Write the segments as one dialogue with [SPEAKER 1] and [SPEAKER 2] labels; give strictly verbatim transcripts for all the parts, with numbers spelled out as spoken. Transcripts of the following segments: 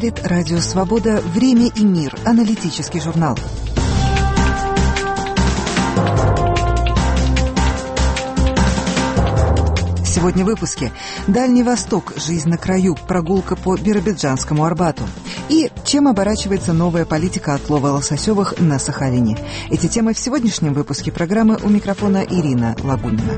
[SPEAKER 1] говорит Радио Свобода. Время и мир. Аналитический журнал. Сегодня в выпуске. Дальний Восток. Жизнь на краю. Прогулка по Биробиджанскому Арбату. И чем оборачивается новая политика отлова лососевых на Сахалине. Эти темы в сегодняшнем выпуске программы. У микрофона Ирина Лагунина.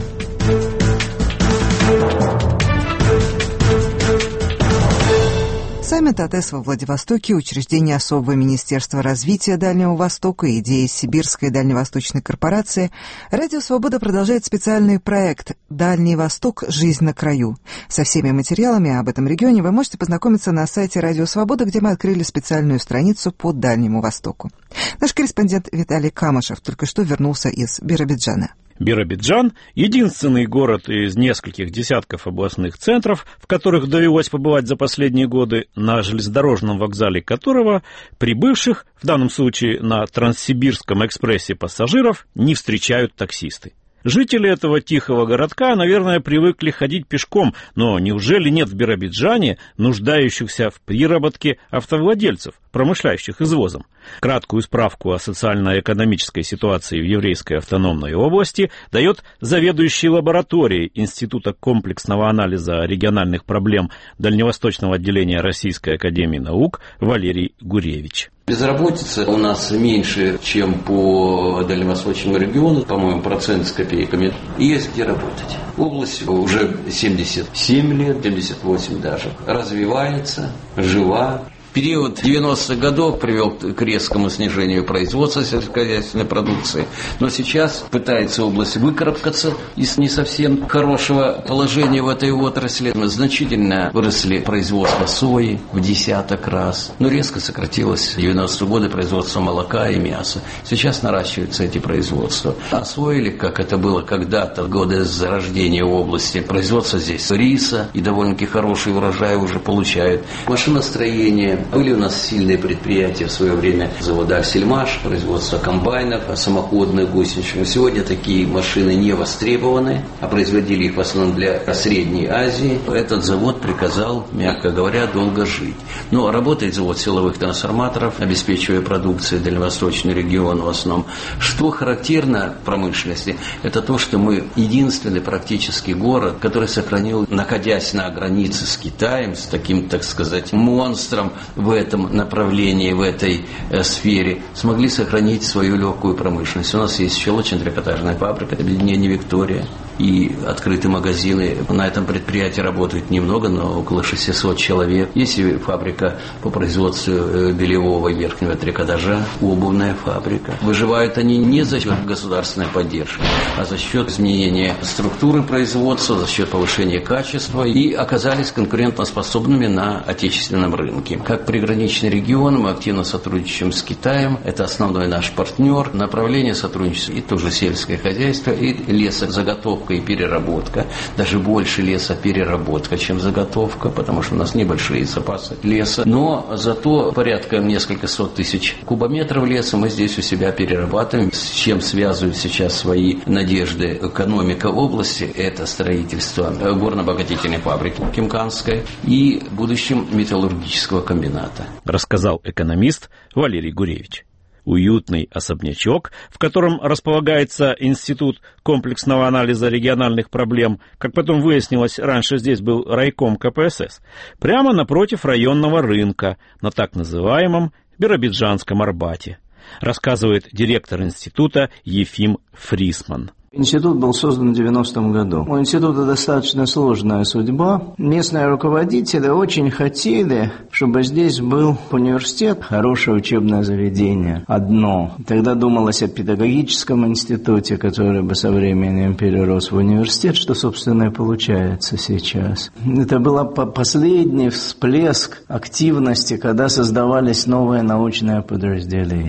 [SPEAKER 1] Саммит АТЭС во Владивостоке, учреждение особого министерства развития Дальнего Востока, идеи Сибирской дальневосточной корпорации. Радио Свобода продолжает специальный проект «Дальний Восток. Жизнь на краю». Со всеми материалами об этом регионе вы можете познакомиться на сайте Радио Свобода, где мы открыли специальную страницу по Дальнему Востоку. Наш корреспондент Виталий Камышев только что вернулся из Биробиджана.
[SPEAKER 2] Биробиджан – единственный город из нескольких десятков областных центров, в которых довелось побывать за последние годы, на железнодорожном вокзале которого прибывших, в данном случае на Транссибирском экспрессе пассажиров, не встречают таксисты. Жители этого тихого городка, наверное, привыкли ходить пешком, но неужели нет в Биробиджане нуждающихся в приработке автовладельцев, промышляющих извозом? Краткую справку о социально-экономической ситуации в еврейской автономной области дает заведующий лабораторией Института комплексного анализа региональных проблем Дальневосточного отделения Российской академии наук Валерий Гуревич.
[SPEAKER 3] Безработица у нас меньше, чем по дальневосточному региону, по-моему, процент с копейками. И есть где работать. Область уже семьдесят семь лет, семьдесят восемь даже, развивается, жива. Период девяностых годов привел к резкому снижению производства сельскохозяйственной продукции, но сейчас пытается область выкарабкаться из не совсем хорошего положения в этой отрасли. Значительно выросли производство сои в десяток раз, но резко сократилось в девяностые годы производство молока и мяса. Сейчас наращиваются эти производства. Освоили, как это было когда-то, в годы зарождения области, производство здесь риса, и довольно-таки хороший урожай уже получают. Машиностроение. Были у нас сильные предприятия в свое время, завода «Аксельмаш», производство комбайнов, самоходных гусеничных. Сегодня такие машины не востребованы, а производили их в основном для Средней Азии. Этот завод приказал, мягко говоря, долго жить. Но работает завод силовых трансформаторов, обеспечивая продукцию дальневосточный регион в основном. Что характерно в промышленности, это то, что мы единственный практически город, который сохранил, находясь на границе с Китаем, с таким, так сказать, монстром, в этом направлении, в этой э, сфере, смогли сохранить свою легкую промышленность. У нас есть щелочно-трикотажная фабрика, объединение «Виктория», и открытые магазины. На этом предприятии работает немного, но около шестисот человек. Есть и фабрика по производству э, бельевого и верхнего трикотажа, обувная фабрика. Выживают они не за счет государственной поддержки, а за счет изменения структуры производства, за счет повышения качества, и оказались конкурентоспособными на отечественном рынке. Как приграничный регион мы активно сотрудничаем с Китаем. Это основной наш партнер. Направление сотрудничества и тоже сельское хозяйство, и лесозаготовка и переработка. Даже больше лесопереработка, чем заготовка, потому что у нас небольшие запасы леса. Но зато порядка несколько сот тысяч кубометров леса мы здесь у себя перерабатываем. С чем связывают сейчас свои надежды экономика области? Это строительство горно-обогатительной фабрики Кимканской и в будущем металлургического комбината,
[SPEAKER 2] рассказал экономист Валерий Гуревич. Уютный особнячок, в котором располагается Институт комплексного анализа региональных проблем, как потом выяснилось, раньше здесь был райком ка пэ эс эс, прямо напротив районного рынка на так называемом Биробиджанском Арбате, рассказывает директор института Ефим Фрисман.
[SPEAKER 4] Институт был создан в девяностом году. У института достаточно сложная судьба. Местные руководители очень хотели, чтобы здесь был университет, хорошее учебное заведение, одно. Тогда думалось о педагогическом институте, который бы со временем перерос в университет, что, собственно, и получается сейчас. Это был последний всплеск активности, когда создавались новые научные подразделения.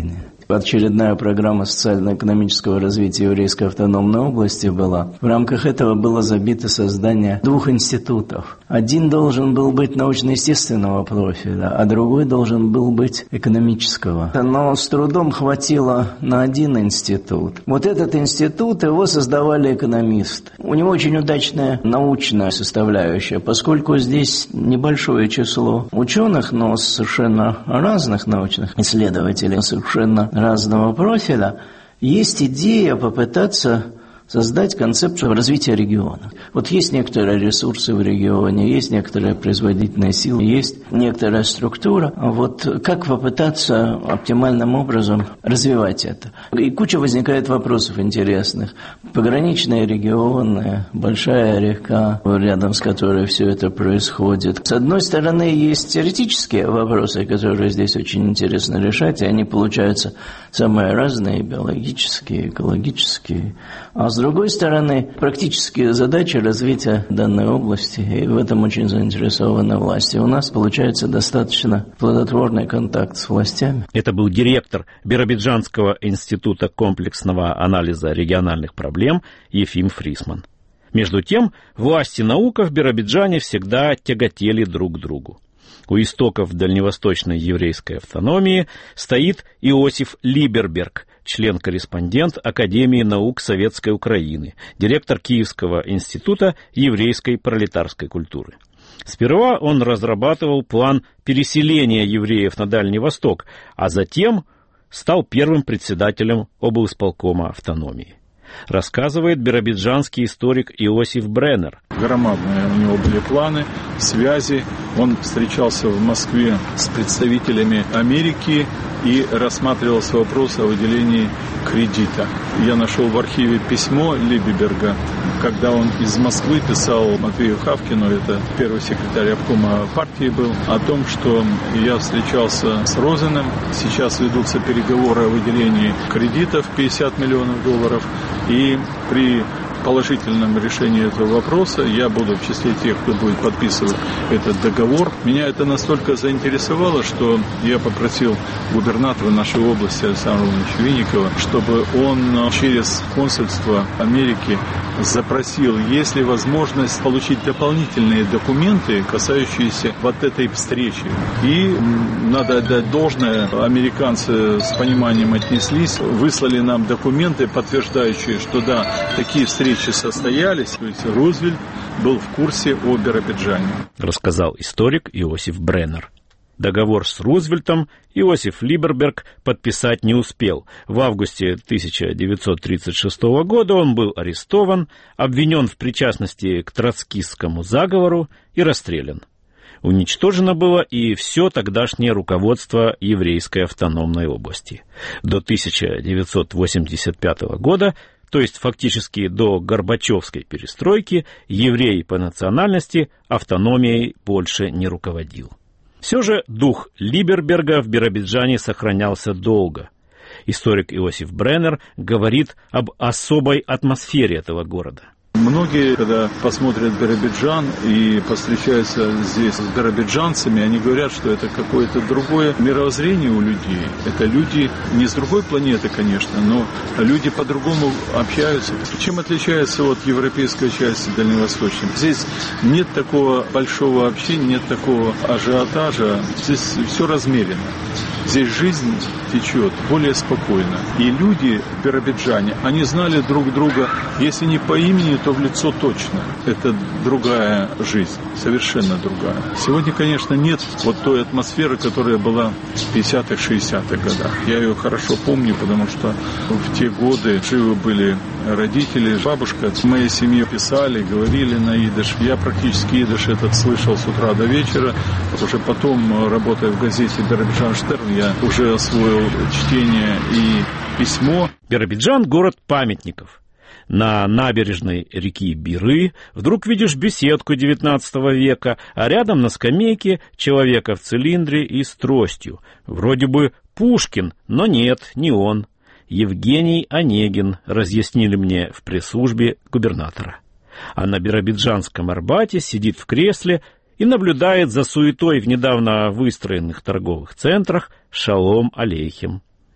[SPEAKER 4] очередная программа социально-экономического развития еврейской автономной области была. В рамках этого было забито создание двух институтов. Один должен был быть научно-естественного профиля, а другой должен был быть экономического. Но с трудом хватило на один институт. Вот этот институт, его создавали экономисты. У него очень удачная научная составляющая, поскольку здесь небольшое число ученых, но совершенно разных научных исследователей, совершенно разного профиля, есть идея попытаться создать концепцию развития региона. Вот есть некоторые ресурсы в регионе, есть некоторая производительная сила, есть некоторая структура. А вот как попытаться оптимальным образом развивать это? И куча возникает вопросов интересных. Пограничные регионы, большая река, рядом с которой все это происходит. С одной стороны, есть теоретические вопросы, которые здесь очень интересно решать, и они получаются самые разные, биологические, экологические. А с С другой стороны, практические задачи развития данной области, и в этом очень заинтересованы власти. У нас получается достаточно плодотворный контакт с властями.
[SPEAKER 2] Это был директор Биробиджанского института комплексного анализа региональных проблем Ефим Фрисман. Между тем, власть и наука в Биробиджане всегда тяготели друг к другу. У истоков дальневосточной еврейской автономии стоит Иосиф Либерберг, член-корреспондент Академии наук Советской Украины, директор Киевского института еврейской пролетарской культуры. Сперва он разрабатывал план переселения евреев на Дальний Восток, а затем стал первым председателем облисполкома автономии. Рассказывает биробиджанский историк Иосиф Бреннер.
[SPEAKER 5] Громадные у него были планы, связи. Он встречался в Москве с представителями Америки и рассматривался вопрос о выделении кредита. Я нашел в архиве письмо Либерберга, когда он из Москвы писал Матвею Хавкину, это первый секретарь обкома партии был, о том, что я встречался с Розеном, сейчас ведутся переговоры о выделении кредитов пятьдесят миллионов долларов, и при положительном решении этого вопроса я буду в числе тех, кто будет подписывать этот договор. Меня это настолько заинтересовало, что я попросил губернатора нашей области Александра Ивановича Винникова, чтобы он через консульство Америки запросил, есть ли возможность получить дополнительные документы, касающиеся вот этой встречи. И надо отдать должное, американцы с пониманием отнеслись, выслали нам документы, подтверждающие, что да, такие встречи состоялись, то есть Рузвельт был в курсе о Биробиджане.
[SPEAKER 2] Рассказал историк Иосиф Бреннер. Договор с Рузвельтом Иосиф Либерберг подписать не успел. В августе тысяча девятьсот тридцать шестого года он был арестован, обвинен в причастности к троцкистскому заговору и расстрелян. Уничтожено было и все тогдашнее руководство еврейской автономной области. До тысяча девятьсот восемьдесят пятого года, то есть фактически до Горбачевской перестройки, еврей по национальности автономией больше не руководил. Все же дух Либерберга в Биробиджане сохранялся долго. Историк Иосиф Бреннер говорит об особой атмосфере этого города.
[SPEAKER 5] Многие, когда посмотрят Биробиджан и повстречаются здесь с биробиджанцами, они говорят, что это какое-то другое мировоззрение у людей. Это люди не с другой планеты, конечно, но люди по-другому общаются. Чем отличается от европейской части дальневосточной? Здесь нет такого большого общения, нет такого ажиотажа. Здесь все размеренно. Здесь жизнь течет более спокойно. И люди в Биробиджане, они знали друг друга, если не по имени, то в лицо точно. Это другая жизнь, совершенно другая. Сегодня, конечно, нет вот той атмосферы, которая была в пятидесятых-шестидесятых годах. Я ее хорошо помню, потому что в те годы живы были родители, бабушка. В моей семье писали, говорили на идиш. Я практически идиш этот слышал с утра до вечера. Уже потом, работая в газете «Биробиджан Штерн», я уже освоил чтение и письмо.
[SPEAKER 2] Биробиджан – город памятников. На набережной реки Биры вдруг видишь беседку девятнадцатого века, а рядом на скамейке человека в цилиндре и с тростью. Вроде бы Пушкин, но нет, не он. Евгений Онегин, разъяснили мне в пресс-службе губернатора. А на Биробиджанском Арбате сидит в кресле и наблюдает за суетой в недавно выстроенных торговых центрах Шалом Алейхем.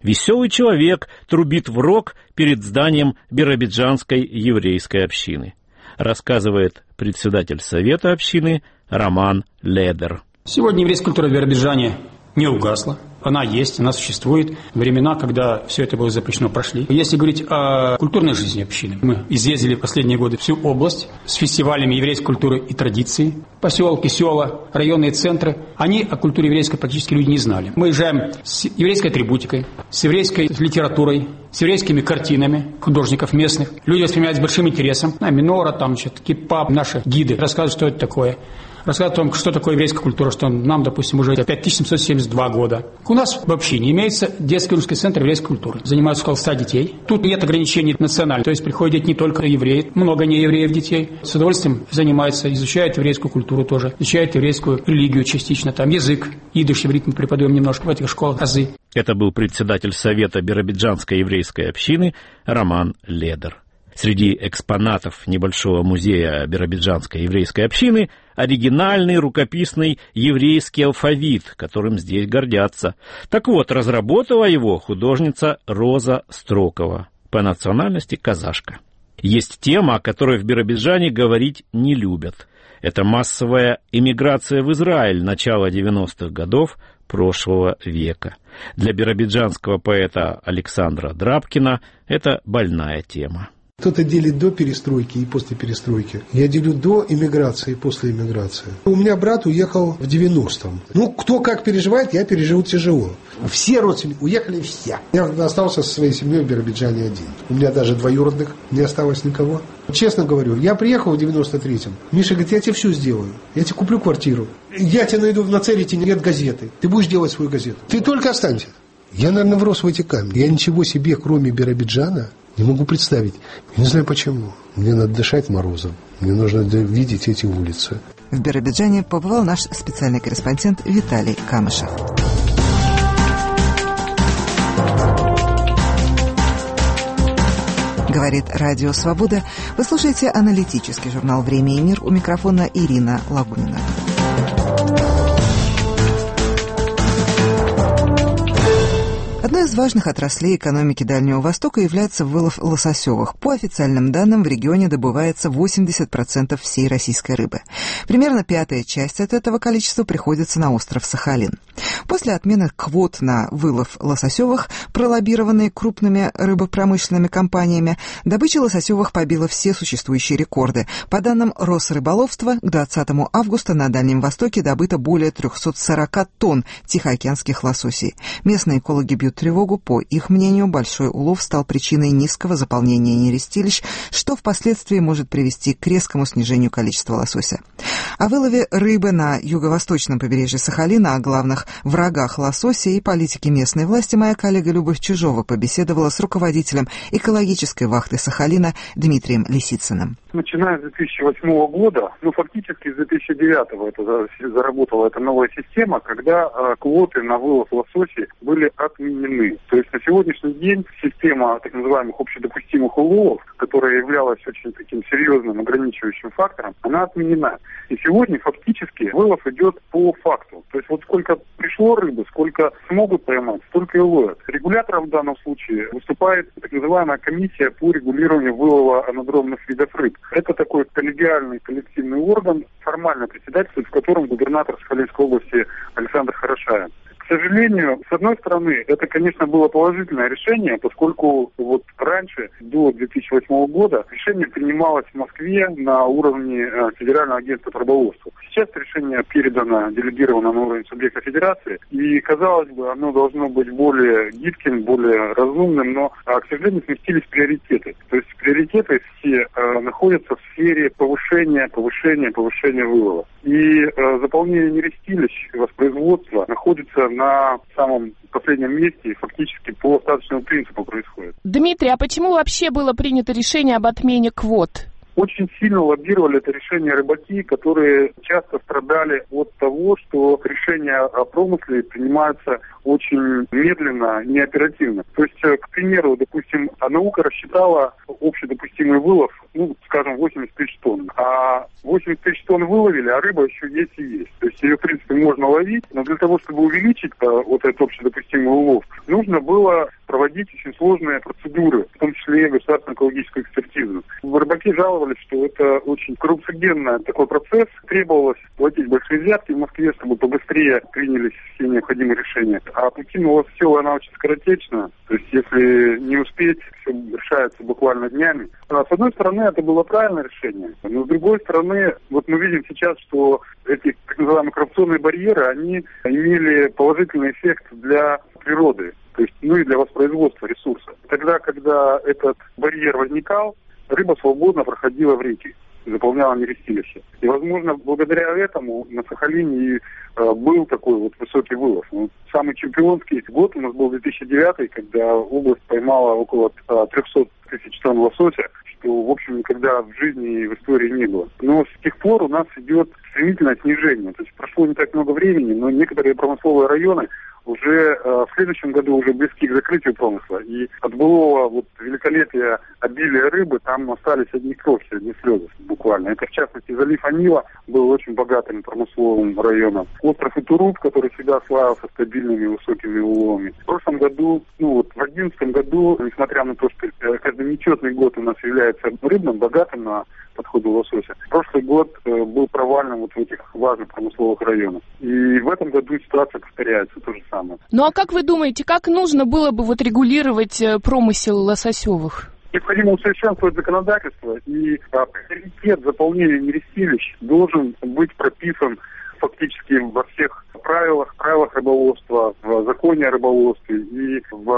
[SPEAKER 2] Веселый человек трубит в рог перед зданием биробиджанской еврейской общины, рассказывает председатель совета общины Роман Ледер.
[SPEAKER 6] Сегодня еврейская культура в Биробиджане не угасла. Она есть, она существует. Времена, когда все это было запрещено, прошли. Если говорить о культурной жизни общины, мы изъездили в последние годы всю область с фестивалями еврейской культуры и традиций. Поселки, села, районные центры. Они о культуре еврейской практически люди не знали. Мы уезжаем с еврейской атрибутикой, с еврейской литературой, с еврейскими картинами художников местных. Люди воспринимают с большим интересом. А, минора, там, значит, кипап, наши гиды рассказывают, что это такое. Рассказывать о том, что такое еврейская культура, что нам, допустим, уже пять тысяч семьсот семьдесят два года. У нас вообще не имеется детский русский центр еврейской культуры. Занимаются около ста детей. Тут нет ограничений национальных. То есть приходят не только евреи, много неевреев детей. С удовольствием занимаются, изучают еврейскую культуру тоже, изучают еврейскую религию частично, там язык, идиш, иврит мы преподаем немножко в этих школах, азы.
[SPEAKER 2] Это был председатель совета биробиджанской еврейской общины Роман Ледер. Среди экспонатов небольшого музея биробиджанской еврейской общины оригинальный рукописный еврейский алфавит, которым здесь гордятся. Так вот, разработала его художница Роза Строкова, по национальности казашка. Есть тема, о которой в Биробиджане говорить не любят. Это массовая эмиграция в Израиль начала девяностых годов прошлого века. Для биробиджанского поэта Александра Драбкина это больная тема.
[SPEAKER 7] Кто-то делит до перестройки и после перестройки. Я делю до иммиграции и после иммиграции. У меня брат уехал в девяностом. Ну, кто как переживает, я переживу тяжело. Все родственники уехали, все. Я остался со своей семьей в Биробиджане один. У меня даже двоюродных не осталось никого. Честно говорю, я приехал в девяносто третьем. Миша говорит, я тебе все сделаю. Я тебе куплю квартиру. Я тебе найду в Нацерете, нет газеты. Ты будешь делать свою газету. Ты только останься. Я, наверное, врос в эти камни. Я ничего себе, кроме Биробиджана, не могу представить. Я не знаю почему. Мне надо дышать морозом. Мне нужно видеть эти улицы.
[SPEAKER 1] В Биробиджане побывал наш специальный корреспондент Виталий Камышев. Говорит Радио Свобода. Вы слушаете аналитический журнал «Время и мир». У микрофона Ирина Лагунина. Одной из важных отраслей экономики Дальнего Востока является вылов лососевых. По официальным данным, в регионе добывается восемьдесят процентов всей российской рыбы. Примерно пятая часть от этого количества приходится на остров Сахалин. После отмены квот на вылов лососевых, пролоббированные крупными рыбопромышленными компаниями, добыча лососевых побила все существующие рекорды. По данным Росрыболовства, к двадцатому августа на Дальнем Востоке добыто более триста сорок тонн тихоокеанских лососей. Местные экологи бьют тревогу. По их мнению, большой улов стал причиной низкого заполнения нерестилищ, что впоследствии может привести к резкому снижению количества лосося. О вылове рыбы на юго-восточном побережье Сахалина, о главных врагах лосося и политике местной власти моя коллега Любовь Чижова побеседовала с руководителем экологической вахты Сахалина Дмитрием Лисицыным.
[SPEAKER 8] Начиная с две тысячи восьмого года, ну фактически с две тысячи девятого это заработала эта новая система, когда э, квоты на вылов лосося были отменены. То есть на сегодняшний день система так называемых общедопустимых уловов, которая являлась очень таким серьезным ограничивающим фактором, она отменена. И сегодня фактически вылов идет по факту. То есть вот сколько пришло рыбы, сколько смогут поймать, столько и ловят. Регулятором в данном случае выступает так называемая комиссия по регулированию вылова анадромных видов рыб. Это такой коллегиальный коллективный орган, формально председательствует, в котором губернатор Сахалинской области Александр Хорошаев. К сожалению, с одной стороны, это, конечно, было положительное решение, поскольку вот раньше, до две тысячи восьмого года, решение принималось в Москве на уровне Федерального агентства по рыболовству. Сейчас решение передано, делегировано на уровень субъекта федерации, и, казалось бы, оно должно быть более гибким, более разумным, но, к сожалению, сместились приоритеты. То есть приоритеты все э, находятся в сфере повышения, повышения, повышения вылова. И э, заполнение нерестилищ, воспроизводства находится на самом последнем месте и фактически по остаточному принципу происходит.
[SPEAKER 9] Дмитрий, а почему вообще было принято решение об отмене квот?
[SPEAKER 8] Очень сильно лоббировали это решение рыбаки, которые часто страдали от того, что решения о промысле принимаются очень медленно, неоперативно. То есть, к примеру, допустим, наука рассчитала общедопустимый вылов ну, скажем, восемьдесят тысяч тонн. А восемьдесят тысяч тонн выловили, а рыба еще есть и есть. То есть ее, в принципе, можно ловить, но для того, чтобы увеличить вот этот общедопустимый улов, нужно было проводить очень сложные процедуры, в том числе и государственную экологическую экспертизу. Рыбаки жаловались, что это очень коррупциогенный такой процесс. Требовалось платить большие взятки в Москве, чтобы побыстрее принялись все необходимые решения. А пути на Новоселье, она очень скоротечна. То есть если не успеть, все решается буквально днями. А с одной стороны, это было правильное решение. Но с другой стороны, вот мы видим сейчас, что эти так называемые коррупционные барьеры, они имели положительный эффект для природы. То есть, ну и для воспроизводства ресурса. Тогда, когда этот барьер возникал, рыба свободно проходила в реки, заполняла нерестилище. И, возможно, благодаря этому на Сахалине и э, был такой вот высокий вылов. Ну, самый чемпионский год у нас был две тысячи девятый, когда область поймала около э, триста тысяч тонн лосося, что, в общем, никогда в жизни и в истории не было. Но с тех пор у нас идет стремительное снижение. То есть прошло не так много времени, но некоторые промысловые районы уже э, в следующем году уже близки к закрытию промысла. И от былого вот великолепия обилия рыбы там остались одни крохи, одни слезы буквально. Это, в частности, залив Анила был очень богатым промысловым районом. Остров Итуруп, который всегда славился стабильными высокими уловами. В прошлом году, ну вот в одиннадцатом году, несмотря на то, что каждый нечетный год у нас является рыбным, богатым на подходу лосося, прошлый год э, был провальным вот в этих важных промысловых районах. И в этом году ситуация повторяется, то же самое.
[SPEAKER 9] Ну а как вы думаете, как нужно было бы вот регулировать промысел лососевых?
[SPEAKER 8] Необходимо усовершенствовать законодательство, и а, приоритет заполнения нерестилищ должен быть прописан фактически во всех правилах, правилах рыболовства, в законе о рыболовстве и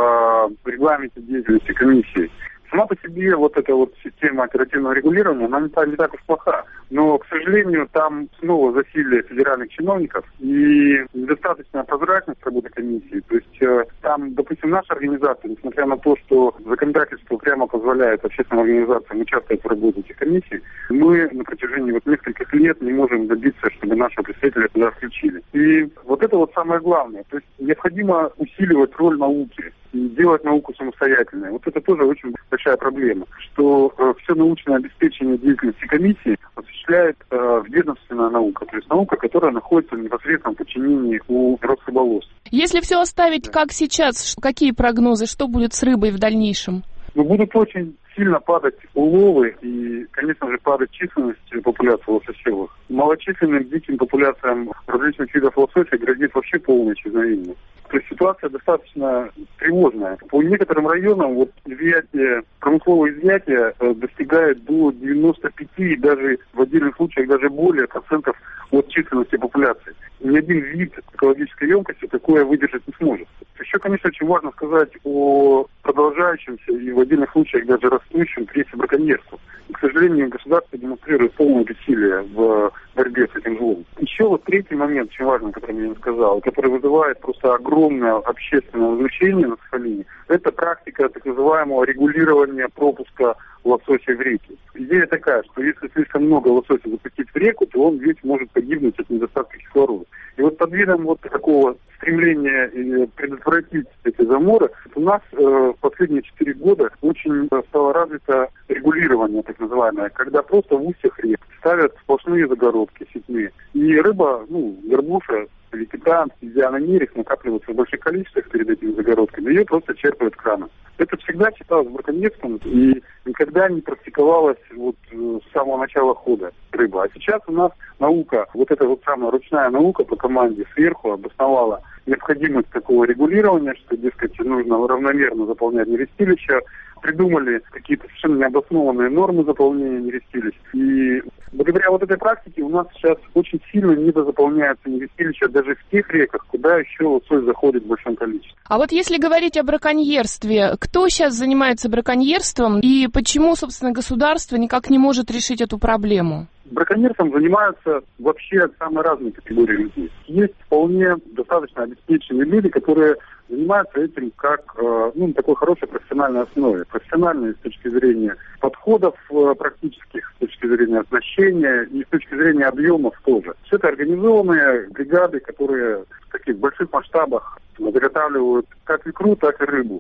[SPEAKER 8] в регламенте деятельности комиссии. Сама по себе вот эта вот система оперативного регулирования, она не так, не так уж плоха. Но, к сожалению, там снова засилие федеральных чиновников и недостаточная прозрачность работы комиссии. То есть э, там, допустим, наша организация, несмотря на то, что законодательство прямо позволяет общественным организациям участвовать в работе этих комиссий, мы на протяжении вот нескольких лет не можем добиться, чтобы нашего представителя туда включили. И вот это вот самое главное. То есть необходимо усиливать роль науки и делать науку самостоятельной. Вот это тоже очень большая проблема, что э, все научное обеспечение деятельности комиссии осуществляет э, ведомственная наука, то есть наука, которая находится в непосредственном подчинении у Росрыболовства.
[SPEAKER 9] Если все оставить как сейчас, какие прогнозы, что будет с рыбой в дальнейшем?
[SPEAKER 8] Ну, будут очень сильно падать уловы и, конечно же, падать численность популяции лососевых. Малочисленным диким популяциям различных видов лосося грозит вообще полное исчезновение. То есть ситуация достаточно тревожная. По некоторым районам вот изъятие, промысловое изъятие э, достигает до девяноста пяти и даже в отдельных случаях даже более процентов от численности популяции. Ни один вид экологической емкости такое выдержать не сможет. Еще, конечно, очень важно сказать о продолжающемся и в отдельных случаях даже растущем тресте браконьерства. И, к сожалению, государство демонстрирует полное бессилие в борьбе с этим злом. Еще вот третий момент, очень важный, который я не сказал, который вызывает просто огромное общественное возмущение на Сахалине, это практика так называемого регулирования пропуска лосося в реки. Идея такая, что если слишком много лосося запустить в реку, то он весь может погибнуть от недостатка кислорода. И вот под видом вот такого стремления предотвратить эти заморы, у нас э, в последние четыре года очень стало развито регулирование, так называемое, когда просто в устьях рек ставят сплошные загородки сетные. И рыба, ну, горбуша или кита, где она нерест накапливается в больших количествах перед этими загородками, ее просто черпают краном. Это всегда считалось браконьерством и никогда не практиковалось вот с самого начала хода рыба. А сейчас у нас наука, вот эта вот самая ручная наука по команде сверху обосновала необходимость такого регулирования, что, дескать, нужно равномерно заполнять нерестилища, придумали какие-то совершенно необоснованные нормы заполнения нерестилищ. И благодаря вот этой практике у нас сейчас очень сильно недозаполняются нерестилища даже в тех реках, куда еще лосось заходит в большом количестве.
[SPEAKER 9] А вот если говорить о браконьерстве, кто сейчас занимается браконьерством и почему, собственно, государство никак не может решить эту проблему?
[SPEAKER 8] Браконьерством занимаются вообще самые разные категории людей. Есть вполне достаточно обеспеченные люди, которые занимаются этим как э, ну, на такой хорошей профессиональной основе. Профессиональной с точки зрения подходов э, практических, с точки зрения оснащения и с точки зрения объемов тоже. Все это организованные бригады, которые в таких больших масштабах заготавливают как икру, так и рыбу.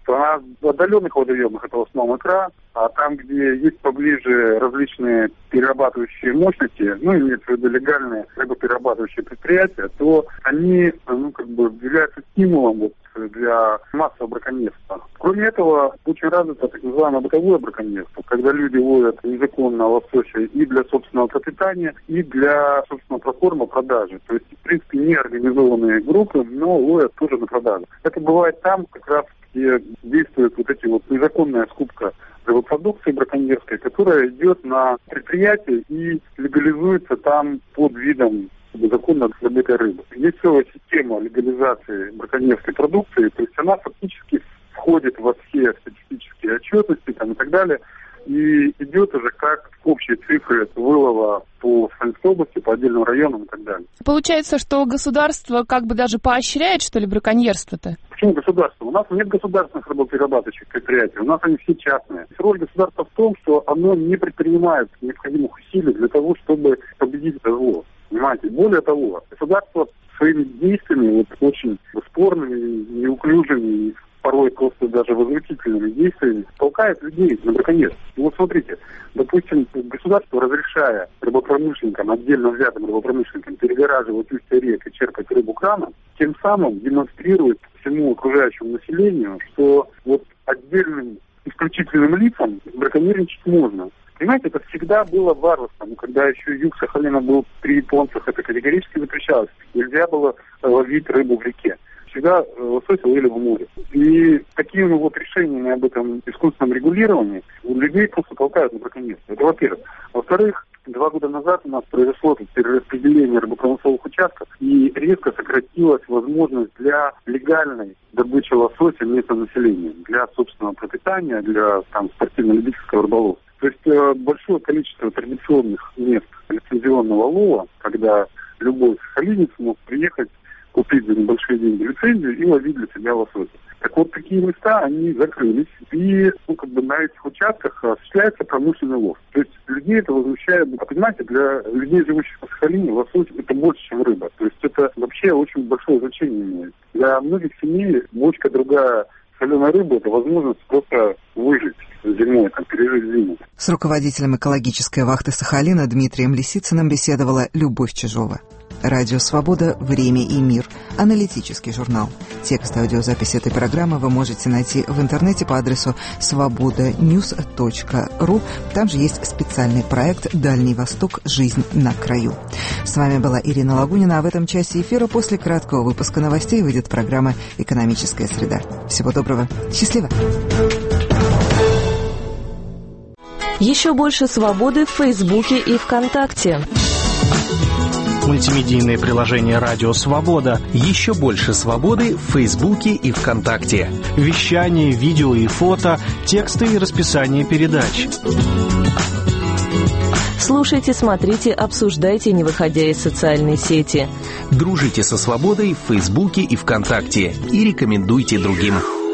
[SPEAKER 8] то на отдаленных водоемах это в основном икра, а там, где есть поближе различные перерабатывающие мощности, ну, имеется в виду легальные рыбоперерабатывающие предприятия, то они, ну, как бы являются стимулом вот для массового браконьерства. Кроме этого, очень развито так называемое бытовое браконьерство, когда люди ловят незаконно лосося и для собственного пропитания, и для собственного прокорма продажи. То есть, в принципе, не организованные группы, но ловят тоже на продажу. Это бывает там, как раз, где действует вот эти вот незаконная скупка рыбопродукции браконьерской, которая идет на предприятие и легализуется там под видом законно добытой рыбы. Есть целая система легализации браконьерской продукции, то есть она фактически входит во все статистические отчетности там, и так далее, и идет уже как общие цифры вылова по Смоленской области, по отдельным районам и так далее.
[SPEAKER 9] Получается, что государство как бы даже поощряет, что ли, браконьерство-то?
[SPEAKER 8] Почему государство? У нас нет государственных рыбоперерабатывающих предприятий, у нас они все частные. Роль государства в том, что оно не предпринимает необходимых усилий для того, чтобы победить это зло. Понимаете? Более того, государство своими действиями, вот, очень спорными, неуклюжими, порой просто даже возмутительными действиями, толкает людей на браконьерство. И вот смотрите, допустим, государство, разрешая рыбопромышленникам, отдельно взятым рыбопромышленникам, перегораживать устья рек и черпать рыбу краном, тем самым демонстрирует всему окружающему населению, что вот отдельным исключительным лицам браконьерничать можно. Понимаете, это всегда было варварством. Когда еще юг Сахалина был при японцах, это категорически запрещалось. Нельзя было ловить рыбу в реке. Всегда лосось ловили в море. И такими вот решениями об этом искусственном регулировании людей просто толкают на браконьерство. Это во-первых. Во-вторых, два года назад у нас произошло перераспределение рыбопромысловых участков, и резко сократилась возможность для легальной добычи лосося местным населением, для собственного пропитания, для там, спортивно-любительского рыболовства. То есть э, большое количество традиционных мест лицензионного лова, когда любой сахалинец мог приехать, купить за небольшие деньги лицензию и ловить для себя лосося. Так вот, такие места, они закрылись, и ну, как бы на этих участках осуществляется промышленный лов. То есть людей это возмущает. А понимаете, для людей, живущих на Сахалине, лосось это больше, чем рыба. То есть это вообще очень большое значение имеет. Для многих семей бочка другая соленой рыбы – это возможность просто выжить зимой, там, пережить зиму.
[SPEAKER 1] С руководителем экологической вахты Сахалина Дмитрием Лисицыным беседовала Любовь Чижова. Радио «Свобода. Время и мир». Аналитический журнал. Текст аудиозаписи этой программы вы можете найти в интернете по адресу свобода ньюс точка ру. Там же есть специальный проект «Дальний Восток. Жизнь на краю». С вами была Ирина Лагунина, а в этом часе эфира после краткого выпуска новостей выйдет программа «Экономическая среда». Всего доброго. Счастливо.
[SPEAKER 10] Еще больше свободы в Фейсбуке и ВКонтакте.
[SPEAKER 11] Мультимедийное приложение «Радио Свобода». Еще больше свободы в Фейсбуке и ВКонтакте. Вещание, видео и фото, тексты и расписание передач.
[SPEAKER 10] Слушайте, смотрите, обсуждайте, не выходя из социальной сети.
[SPEAKER 11] Дружите со свободой в Фейсбуке и ВКонтакте. И рекомендуйте другим.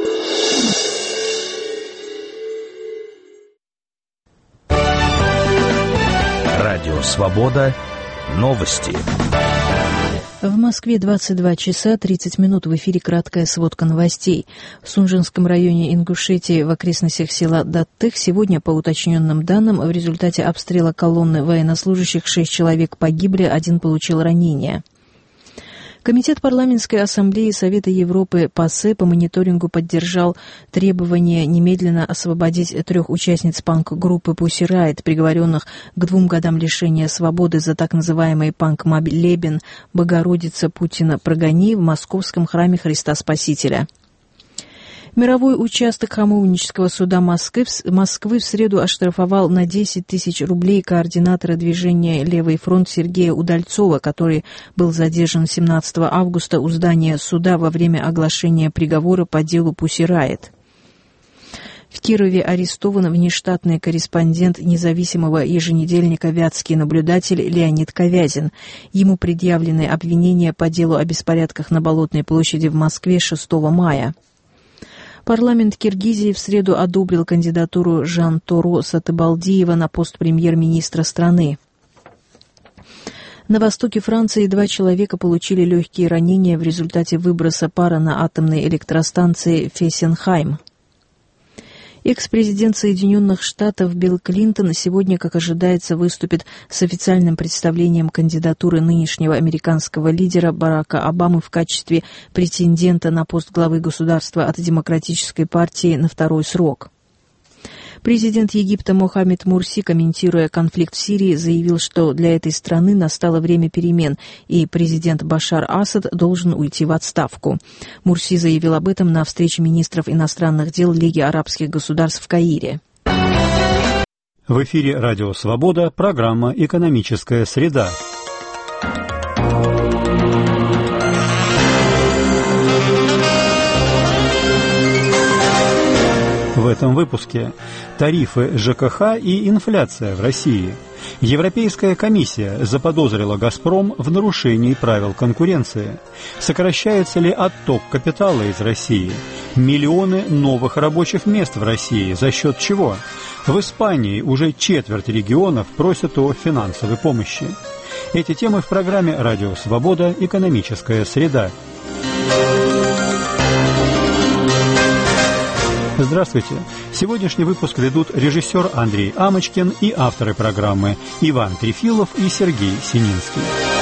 [SPEAKER 11] Радио Свобода. Новости.
[SPEAKER 12] В Москве двадцать два часа тридцать минут. В эфире краткая сводка новостей. В Сунжинском районе Ингушетии в окрестностях села Даттых сегодня, по уточненным данным, в результате обстрела колонны военнослужащих шесть человек погибли, один получил ранения. Комитет парламентской ассамблеи Совета Европы ПАСЕ по мониторингу поддержал требование немедленно освободить трех участниц панк-группы Pussy Riot, приговоренных к двум годам лишения свободы за так называемый панк-молебен «Богородица Путина прогони» в Московском храме Христа Спасителя. Мировой участок Хамовнического суда Москвы, Москвы в среду оштрафовал на десять тысяч рублей координатора движения «Левый фронт» Сергея Удальцова, который был задержан семнадцатого августа у здания суда во время оглашения приговора по делу Pussy Riot. В Кирове арестован внештатный корреспондент независимого еженедельника «Вятский наблюдатель» Леонид Ковязин. Ему предъявлены обвинения по делу о беспорядках на Болотной площади в Москве шестого мая. Парламент Киргизии в среду одобрил кандидатуру Жан-Торо Сатыбалдиева на пост премьер-министра страны. На востоке Франции два человека получили легкие ранения в результате выброса пара на атомной электростанции Фессенхайм. Экс-президент Соединенных Штатов Билл Клинтон сегодня, как ожидается, выступит с официальным представлением кандидатуры нынешнего американского лидера Барака Обамы в качестве претендента на пост главы государства от Демократической партии на второй срок. Президент Египта Мохаммед Мурси, комментируя конфликт в Сирии, заявил, что для этой страны настало время перемен, и президент Башар Асад должен уйти в отставку. Мурси заявил об этом на встрече министров иностранных дел Лиги арабских государств в Каире.
[SPEAKER 13] В эфире «Радио Свобода», программа «Экономическая среда». В этом выпуске тарифы ЖКХ и инфляция в России. Европейская комиссия заподозрила «Газпром» в нарушении правил конкуренции. Сокращается ли отток капитала из России? Миллионы новых рабочих мест в России. За счет чего? В Испании уже четверть регионов просят о финансовой помощи. Эти темы в программе «Радио Свобода. Экономическая среда». Здравствуйте! Сегодняшний выпуск ведут режиссер Андрей Амочкин и авторы программы Иван Трефилов и Сергей Сининский.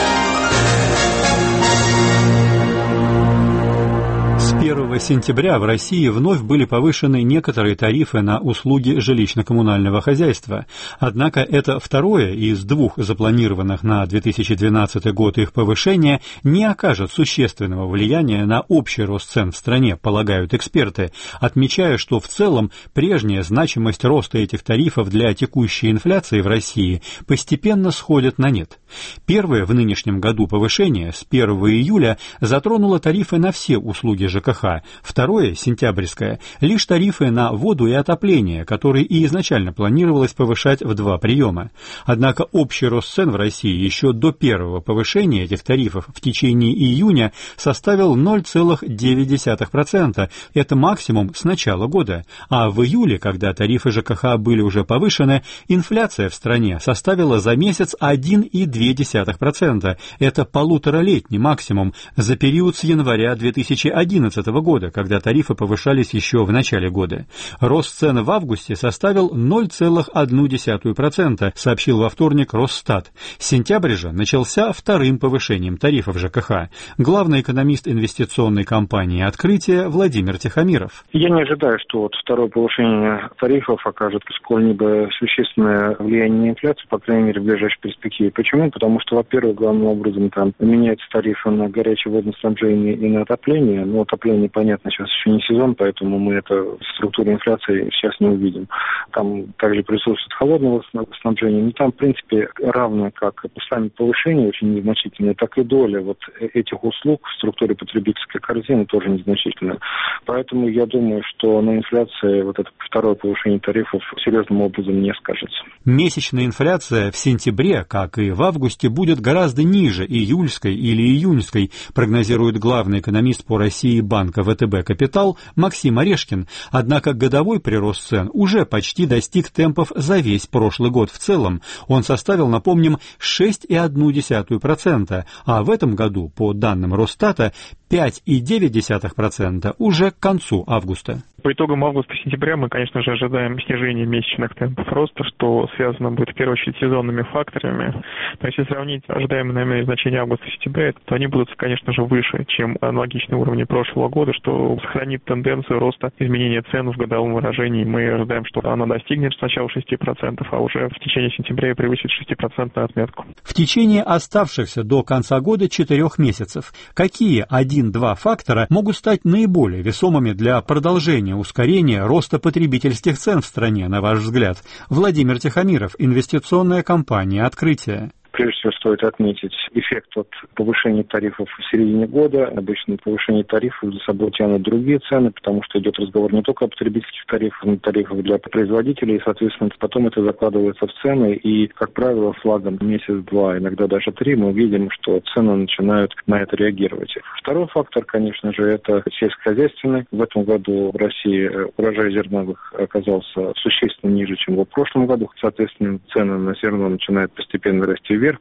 [SPEAKER 13] С первого сентября в России вновь были повышены некоторые тарифы на услуги жилищно-коммунального хозяйства. Однако это второе из двух запланированных на две тысячи двенадцатый год их повышения не окажет существенного влияния на общий рост цен в стране, полагают эксперты, отмечая, что в целом прежняя значимость роста этих тарифов для текущей инфляции в России постепенно сходит на нет. Первое в нынешнем году повышение с первого июля затронуло тарифы на все услуги ЖКХ. Второе, сентябрьское, лишь тарифы на воду и отопление, которые и изначально планировалось повышать в два приема. Однако общий рост цен в России еще до первого повышения этих тарифов в течение июня составил ноль целых девять десятых процента. Это максимум с начала года. А в июле, когда тарифы ЖКХ были уже повышены, инфляция в стране составила за месяц один целых две десятых процента. Это полуторалетний максимум за период с января две тысячи одиннадцатого года, когда тарифы повышались еще в начале года. Рост цен в августе составил ноль целых одну десятую процента, сообщил во вторник Росстат. Сентябрь же начался вторым повышением тарифов ЖКХ. Главный экономист инвестиционной компании «Открытие» Владимир Тихомиров.
[SPEAKER 14] Я не ожидаю, что вот второе повышение тарифов окажет сколь-нибудь существенное влияние на инфляцию, по крайней мере, в ближайшей перспективе. Почему? Потому что, во-первых, главным образом там меняются тарифы на горячее водоснабжение и на отопление. Но отопление, понятно, сейчас еще не сезон, поэтому мы это в структуре инфляции сейчас не увидим. Там также присутствует холодное водоснабжение. Но там, в принципе, равно как сами повышения очень незначительные, так и доля вот этих услуг в структуре потребительской корзины тоже незначительная. Поэтому я думаю, что на инфляции вот это второе повышение тарифов серьезным образом не скажется.
[SPEAKER 13] Месячная инфляция в сентябре, как и в августе, будет гораздо ниже июльской или июньской, прогнозирует главный экономист по России банка ВТБ «Капитал» Максим Орешкин. Однако годовой прирост цен уже почти достиг темпов за весь прошлый год в целом. Он составил, напомним, шесть целых одну десятую процента, а в этом году, по данным Росстата, пять целых девять десятых процента уже к концу августа.
[SPEAKER 15] По итогам августа-сентября мы, конечно же, ожидаем снижения месячных темпов роста, что связано будет в первую очередь с сезонными факторами. То есть, если сравнить ожидаемые нами значения августа-сентября, то они будут, конечно же, выше, чем аналогичные уровни прошлого года, что сохранит тенденцию роста изменения цен в годовом выражении. Мы ожидаем, что она достигнет сначала шести процентов, а уже в течение сентября превысит шестипроцентную отметку.
[SPEAKER 13] В течение оставшихся до конца года четырех месяцев какие один-два фактора могут стать наиболее весомыми для продолжения ускорения роста потребительских цен в стране, на ваш взгляд? Владимир Тихомиров, инвестиционная компания «Открытие».
[SPEAKER 14] Прежде всего, стоит отметить эффект от повышения тарифов в середине года. Обычно повышение тарифов за собой тянут другие цены, потому что идет разговор не только о потребительских тарифах, но и тарифах для производителей. И, соответственно, потом это закладывается в цены. И, как правило, флагом месяц-два, иногда даже три, мы видим, что цены начинают на это реагировать. Второй фактор, конечно же, это сельскохозяйственный. В этом году в России урожай зерновых оказался существенно ниже, чем в прошлом году. Соответственно, цены на зерно начинают постепенно расти вверх,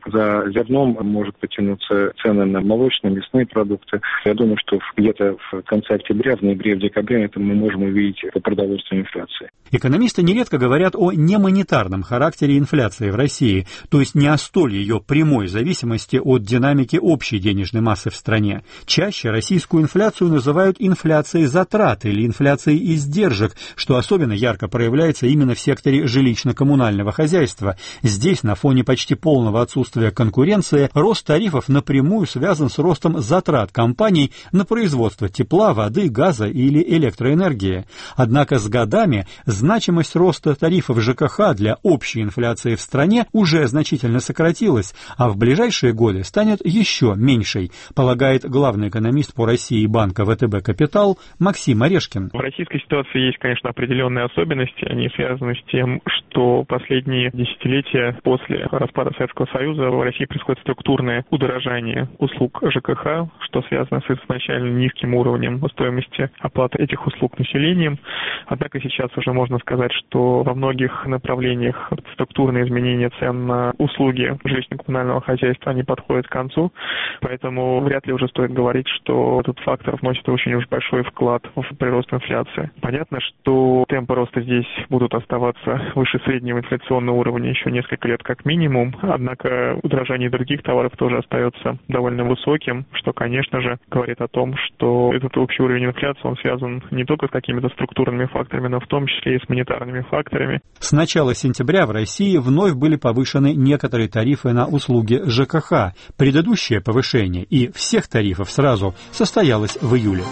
[SPEAKER 14] за зерном может потянуться цены на молочные, мясные продукты. Я думаю, что где-то в конце октября, в ноябре, в декабре это мы можем увидеть по продовольственной инфляции.
[SPEAKER 13] Экономисты нередко говорят о немонетарном характере инфляции в России, то есть не о столь ее прямой зависимости от динамики общей денежной массы в стране. Чаще российскую инфляцию называют инфляцией затрат или инфляцией издержек, что особенно ярко проявляется именно в секторе жилищно-коммунального хозяйства. Здесь, на фоне почти полного отсутствия конкуренции, рост тарифов напрямую связан с ростом затрат компаний на производство тепла, воды, газа или электроэнергии. Однако с годами значимость роста тарифов ЖКХ для общей инфляции в стране уже значительно сократилась, а в ближайшие годы станет еще меньшей, полагает главный экономист по России банка ВТБ «Капитал» Максим Орешкин.
[SPEAKER 15] В российской ситуации есть, конечно, определенные особенности. Они связаны с тем, что последние десятилетия после распада Советского Союза в России происходит структурное удорожание услуг ЖКХ, что связано с изначально низким уровнем стоимости оплаты этих услуг населением. Однако сейчас уже можно сказать, что во многих направлениях структурные изменения цен на услуги жилищно-коммунального хозяйства они подходят к концу, поэтому вряд ли уже стоит говорить, что этот фактор вносит очень уж большой вклад в прирост инфляции. Понятно, что темпы роста здесь будут оставаться выше среднего инфляционного уровня еще несколько лет как минимум, однако удорожание других товаров тоже остается довольно высоким, что, конечно же, говорит о том, что этот общий уровень инфляции, он связан не только с какими-то структурными факторами, но в том числе и с монетарными факторами.
[SPEAKER 13] С начала сентября в России вновь были повышены некоторые тарифы на услуги ЖКХ. Предыдущее повышение и всех тарифов сразу состоялось в июле.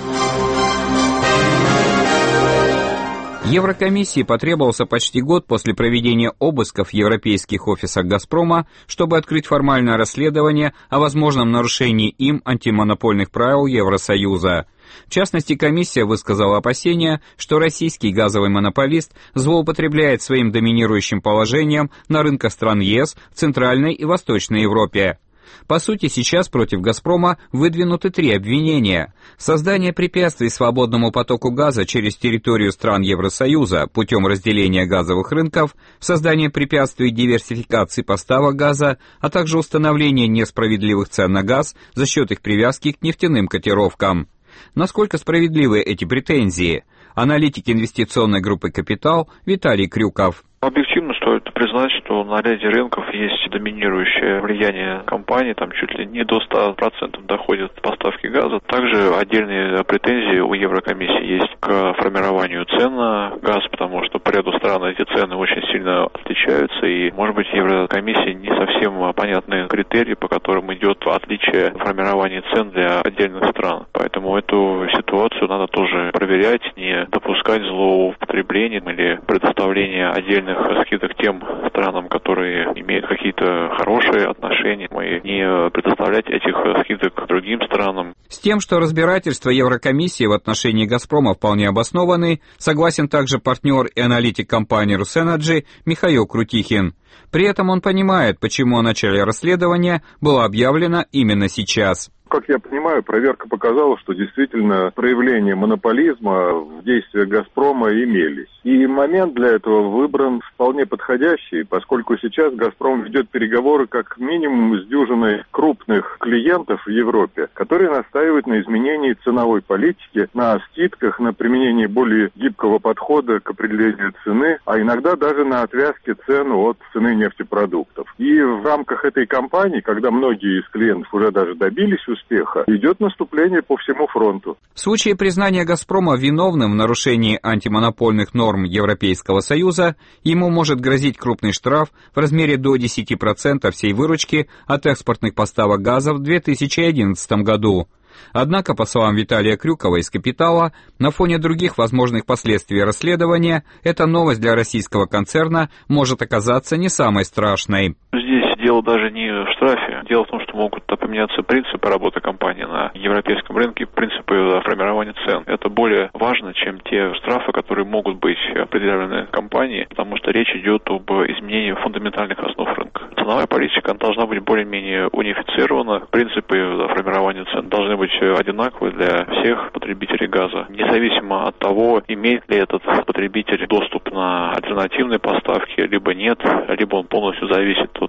[SPEAKER 16] Еврокомиссии потребовался почти год после проведения обысков в европейских офисах «Газпрома», чтобы открыть формальное расследование о возможном нарушении им антимонопольных правил Евросоюза. В частности, комиссия высказала опасения, что российский газовый монополист злоупотребляет своим доминирующим положением на рынках стран ЕС в Центральной и Восточной Европе. По сути, сейчас против «Газпрома» выдвинуты три обвинения. Создание препятствий свободному потоку газа через территорию стран Евросоюза путем разделения газовых рынков, создание препятствий диверсификации поставок газа, а также установление несправедливых цен на газ за счет их привязки к нефтяным котировкам. Насколько справедливы эти претензии? Аналитик инвестиционной группы «Капитал» Виталий Крюков.
[SPEAKER 17] Объективно стоит признать, что на ряде рынков есть доминирующее влияние компаний, там чуть ли не до ста процентов доходят поставки газа. Также отдельные претензии у Еврокомиссии есть к формированию цен на газ, потому что по ряду стран эти цены очень сильно отличаются, и, может быть, Еврокомиссии не совсем понятны критерии, по которым идет отличие формирования цен для отдельных стран. Поэтому эту ситуацию надо тоже проверять, не допускать злоупотребления или предоставления отдельных скидок тем странам, которые имеют какие-то хорошие отношения, и не предоставлять этих скидок другим странам.
[SPEAKER 16] С тем, что разбирательства Еврокомиссии в отношении «Газпрома» вполне обоснованы, согласен также партнер и аналитик компании «Русэнерджи» Михаил Крутихин. При этом он понимает, почему о начале расследования было объявлено именно сейчас.
[SPEAKER 18] Как я понимаю, проверка показала, что действительно проявления монополизма в действиях «Газпрома» имелись. И момент для этого выбран вполне подходящий, поскольку сейчас «Газпром» ведет переговоры как минимум с дюжиной крупных клиентов в Европе, которые настаивают на изменении ценовой политики, на скидках, на применении более гибкого подхода к определению цены, а иногда даже на отвязке цен от цены нефтепродуктов. И в рамках этой кампании, когда многие из клиентов уже даже добились успеха, идет наступление по всему фронту.
[SPEAKER 16] В случае признания «Газпрома» виновным в нарушении антимонопольных норм Европейского Союза, ему может грозить крупный штраф в размере до десяти процентов всей выручки от экспортных поставок газа в две тысячи одиннадцатом году. Однако, по словам Виталия Крюкова из «Капитала», на фоне других возможных последствий расследования, эта новость для российского концерна может оказаться не самой страшной.
[SPEAKER 17] Здесь дело даже не в штрафе. Дело в том, что могут поменяться принципы работы компании на европейском рынке, принципы формирования цен. Это более важно, чем те штрафы, которые могут быть определены компанией, потому что речь идет об изменении фундаментальных основ рынка. Ценовая политика должна быть более-менее унифицирована. Принципы формирования цен должны быть одинаковы для всех потребителей газа, независимо от того, имеет ли этот потребитель доступ на альтернативные поставки, либо нет, либо он полностью зависит от поставок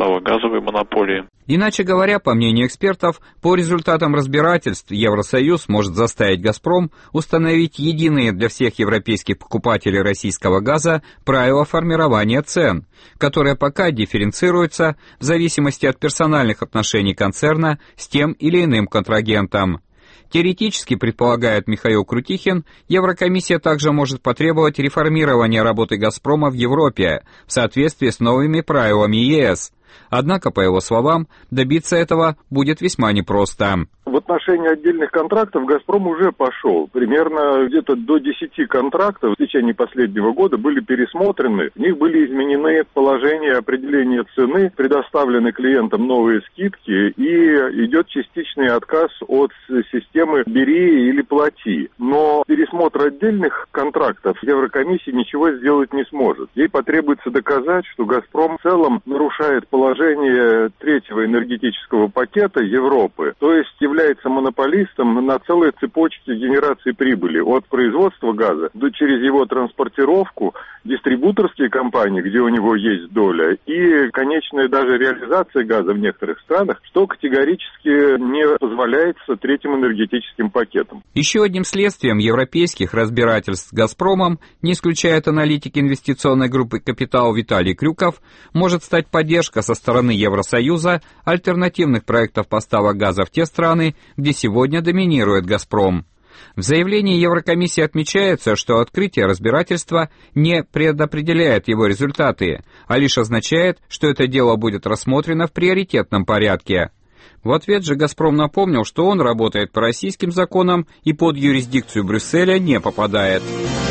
[SPEAKER 17] поставок газовой монополии.
[SPEAKER 16] Иначе говоря, по мнению экспертов, по результатам разбирательств Евросоюз может заставить «Газпром» установить единые для всех европейских покупателей российского газа правила формирования цен, которые пока дифференцируются в зависимости от персональных отношений концерна с тем или иным контрагентом. Теоретически, предполагает Михаил Крутихин, Еврокомиссия также может потребовать реформирования работы «Газпрома» в Европе в соответствии с новыми правилами ЕС. Однако, по его словам, добиться этого будет весьма непросто.
[SPEAKER 18] В отношении отдельных контрактов «Газпром» уже пошел. Примерно где-то до десяти контрактов в течение последнего года были пересмотрены. В них были изменены положения определения цены, предоставлены клиентам новые скидки и идет частичный отказ от системы «бери или плати». Но пересмотр отдельных контрактов Еврокомиссия ничего сделать не сможет. Ей потребуется доказать, что «Газпром» в целом нарушает положение третьего энергетического пакета Европы, то есть является монополистом на целой цепочке генерации прибыли от производства газа до через его транспортировку, дистрибуторские компании, где у него есть доля, и конечная даже реализация газа в некоторых странах, что категорически не позволяется третьим энергетическим пакетом.
[SPEAKER 16] Еще одним следствием европейских разбирательств с «Газпромом», не исключает аналитик инвестиционной группы «Капитал» Виталий Крюков, может стать поддержка со стороны Евросоюза альтернативных проектов поставок газа в те страны, где сегодня доминирует «Газпром». В заявлении Еврокомиссии отмечается, что открытие разбирательства не предопределяет его результаты, а лишь означает, что это дело будет рассмотрено в приоритетном порядке. В ответ же «Газпром» напомнил, что он работает по российским законам и под юрисдикцию Брюсселя не попадает.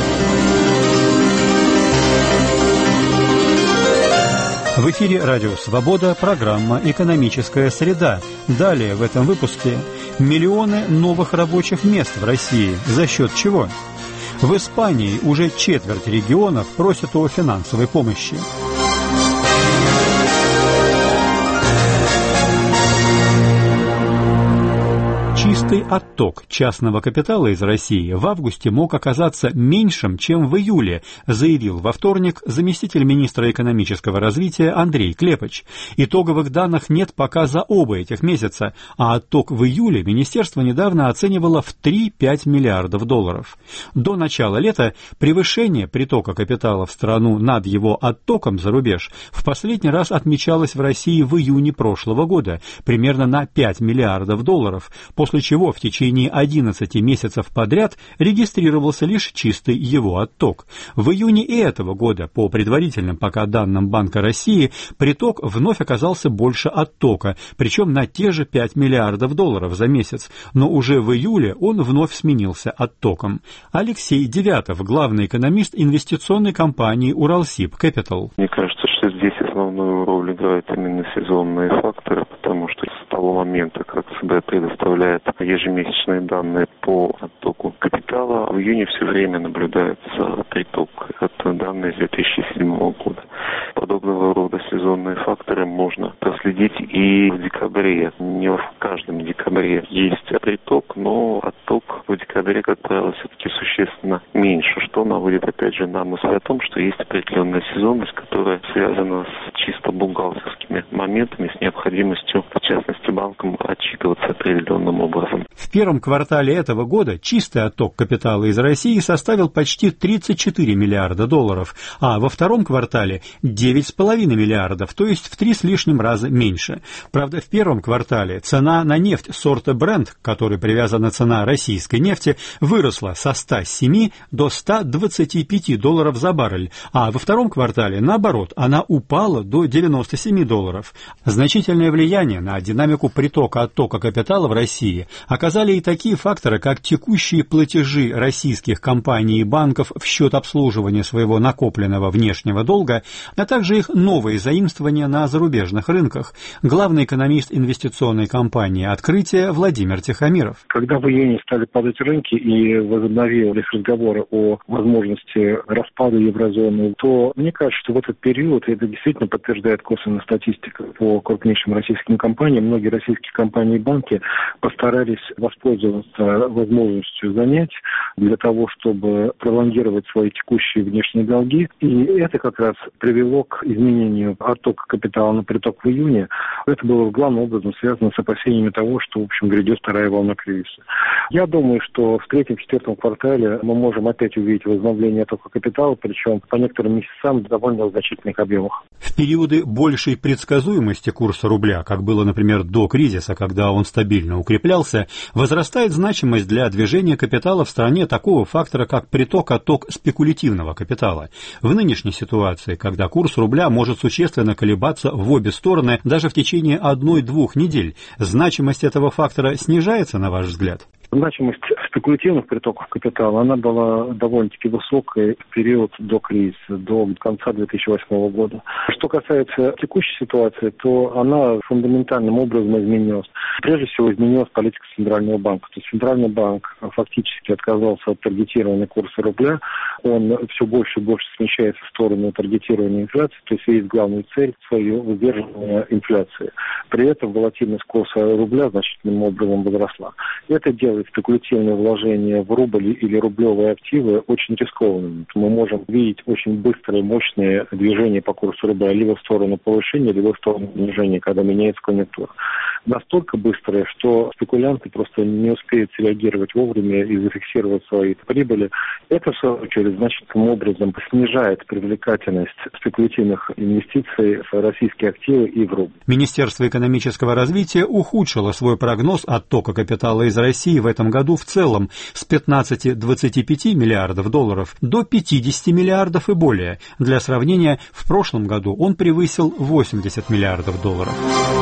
[SPEAKER 13] В эфире «Радио Свобода», программа «Экономическая среда». Далее в этом выпуске миллионы новых рабочих мест в России. За счет чего? В Испании уже четверть регионов просят о финансовой помощи. Чистый отток частного капитала из России в августе мог оказаться меньшим, чем в июле, заявил во вторник заместитель министра экономического развития Андрей Клепач. Итоговых данных нет пока за оба этих месяца, а отток в июле министерство недавно оценивало в три-пять миллиардов долларов. До начала лета превышение притока капитала в страну над его оттоком за рубеж в последний раз отмечалось в России в июне прошлого года, примерно на пять миллиардов долларов, после чего в течение одиннадцати месяцев подряд регистрировался лишь чистый его отток. В июне и этого года, по предварительным пока данным Банка России, приток вновь оказался больше оттока, причем на те же пять миллиардов долларов за месяц, но уже в июле он вновь сменился оттоком. Алексей Девятов, главный экономист инвестиционной компании «Уралсиб Кэпитал».
[SPEAKER 19] Мне кажется, что здесь основную роль играют именно сезонные факторы, потому что с того момента, как ЦБ предоставляет ежемесячные данные по оттоку капитала, в июне все время наблюдается приток. Это данные с две тысячи седьмого года. Подобного рода сезонные факторы можно проследить и в декабре. Не в каждом декабре есть приток, но отток в декабре, как правило, все-таки существенно меньше, что наводит, опять же, на мысль о том, что есть определенная сезонность, которая связана с чисто бухгалтерскими моментами, с необходимостью, в частности, банкам отчитываться определенным образом.
[SPEAKER 13] В первом квартале этого года чистый отток капитала из России составил почти тридцать четыре миллиарда долларов, а во втором квартале девять с половиной миллиардов, то есть в три с лишним раза меньше. Правда, в первом квартале цена на нефть сорта Brent, к которой привязана цена российской нефти, выросла со ста семи до ста двадцати пяти долларов за баррель, а во втором квартале, наоборот, она упала до девяноста семи долларов. Значительное влияние на динамику притока-оттока капитала в России оказали и такие факторы, как текущие платежи российских компаний и банков в счет обслуживания своего накопленного внешнего долга, а также их новые заимствования на зарубежных рынках. Главный экономист инвестиционной компании «Открытие» Владимир Тихомиров.
[SPEAKER 14] Когда в июне стали падать рынки и возобновились разговоры о возможности распада еврозоны, то мне кажется, что в этот период это действительно подтверждает косвенно статистика по крупнейшим российским компаниям. Многие российские компании и банки постарались воспользоваться возможностью занять для того, чтобы пролонгировать свои текущие внешние долги. И это как раз привело к изменению оттока капитала на приток в июне. Это было главным образом связано с опасениями того, что, в общем, грядет вторая волна кризиса. Я думаю, что в третьем-четвертом квартале мы можем опять увидеть возобновление оттока капитала, причем по некоторым месяцам в довольно значительных объемах.
[SPEAKER 13] В периоды большей предсказуемости курса рубля, как было, например, до кризиса, когда он стабильно укреплялся, возрастает значимость для движения капитала в стране такого фактора, как приток-отток спекулятивного капитала. В нынешней ситуации, когда курс рубля может существенно колебаться в обе стороны даже в течение одной-двух недель, значимость этого фактора снижается, на ваш взгляд?
[SPEAKER 14] Значимость спекулятивных притоков капитала, она была довольно-таки высокой в период до кризиса, до конца две тысячи восьмого года. Что касается текущей ситуации, то она фундаментальным образом изменилась. Прежде всего, изменилась политика Центрального банка. То есть Центральный банк фактически отказался от таргетирования курса рубля. Он все больше и больше смещается в сторону таргетирования инфляции, то есть есть главную цель свою выдерживание инфляции. При этом волатильность курса рубля значительным образом возросла. Это делает спекулятивные вложения в рубль или рублевые активы очень рискованными. Мы можем видеть очень быстрые, мощные движения по курсу рубля либо в сторону повышения, либо в сторону снижения, когда меняется конъюнктура. Настолько быстрые, что спекулянты просто не успеют среагировать вовремя и зафиксировать свои прибыли. Это, в свою очередь, значительным образом снижает привлекательность спекулятивных инвестиций в российские активы и в рубль.
[SPEAKER 13] Министерство экономического развития ухудшило свой прогноз оттока капитала из России в этом году в целом с пятнадцати-двадцати пяти миллиардов долларов до пятидесяти миллиардов и более. Для сравнения, в прошлом году он превысил восемьдесят миллиардов долларов.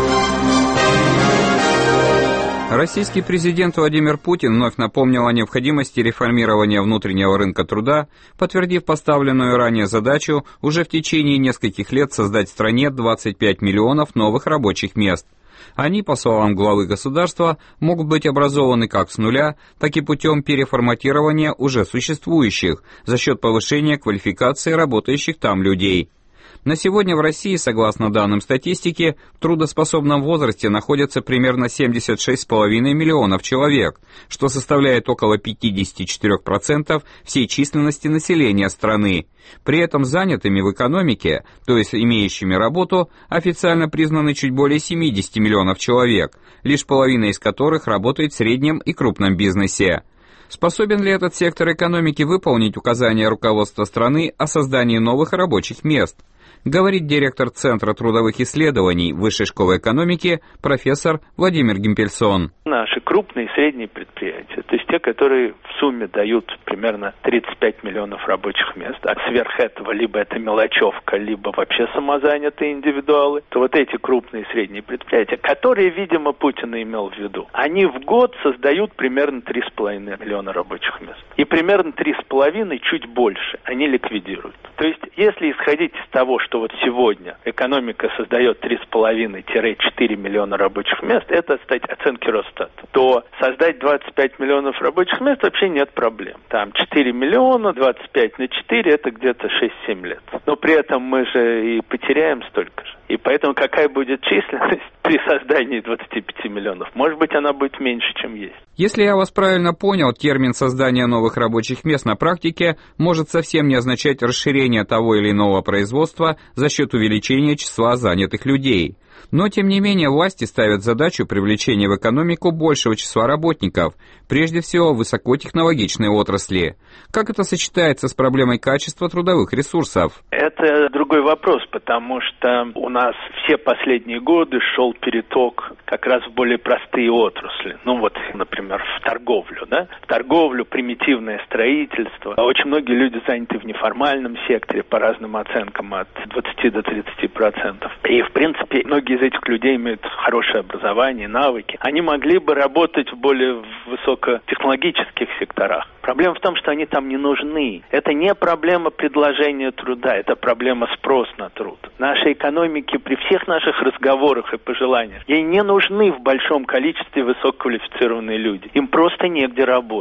[SPEAKER 16] Российский президент Владимир Путин вновь напомнил о необходимости реформирования внутреннего рынка труда, подтвердив поставленную ранее задачу уже в течение нескольких лет создать в стране двадцать пять миллионов новых рабочих мест. Они, по словам главы государства, могут быть образованы как с нуля, так и путем переформатирования уже существующих за счет повышения квалификации работающих там людей. На сегодня в России, согласно данным статистики, в трудоспособном возрасте находится примерно семьдесят шесть целых пять десятых миллионов человек, что составляет около пятьдесят четыре процента всей численности населения страны. При этом занятыми в экономике, то есть имеющими работу, официально признаны чуть более семьдесят миллионов человек, лишь половина из которых работает в среднем и крупном бизнесе. Способен ли этот сектор экономики выполнить указания руководства страны о создании новых рабочих мест? Говорит директор Центра трудовых исследований Высшей школы экономики профессор Владимир Гимпельсон.
[SPEAKER 20] Наши крупные и средние предприятия, то есть те, которые в сумме дают примерно тридцать пять миллионов рабочих мест, а сверх этого либо это мелочевка, либо вообще самозанятые индивидуалы, то вот эти крупные и средние предприятия, которые, видимо, Путин имел в виду, они в год создают примерно три с половиной миллиона рабочих мест. И примерно три с половиной, чуть больше, они ликвидируют. То есть, если исходить из того, что вот сегодня экономика создает три с половиной - четыре миллиона рабочих мест, это, кстати, оценки Росстата, то создать двадцать пять миллионов рабочих мест вообще нет проблем. Там четыре миллиона, двадцать пять на четыре, это где-то шесть-семь лет. Но при этом мы же и потеряем столько же. И поэтому какая будет численность при создании двадцати пяти миллионов? Может быть, она будет меньше, чем есть.
[SPEAKER 16] Если я вас правильно понял, термин создания новых рабочих мест на практике может совсем не означать расширение того или иного производства за счет увеличения числа занятых людей. Но, тем не менее, власти ставят задачу привлечения в экономику большего числа работников, прежде всего в высокотехнологичной отрасли. Как это сочетается с проблемой качества трудовых ресурсов?
[SPEAKER 20] Это другой вопрос, потому что у нас все последние годы шел переток как раз в более простые отрасли. Ну вот, например, в торговлю, да? В торговлю, примитивное строительство. Очень многие люди заняты в неформальном секторе, по разным оценкам, от двадцати до тридцати процентов. И, в принципе, многие из этих людей имеют хорошее образование, навыки. Они могли бы работать в более высокотехнологических секторах. Проблема в том, что они там не нужны. Это не проблема предложения труда, это проблема спроса на труд. Нашей экономике при всех наших разговорах и пожеланиях, ей не нужны в большом количестве высококвалифицированные люди. Им просто негде работать.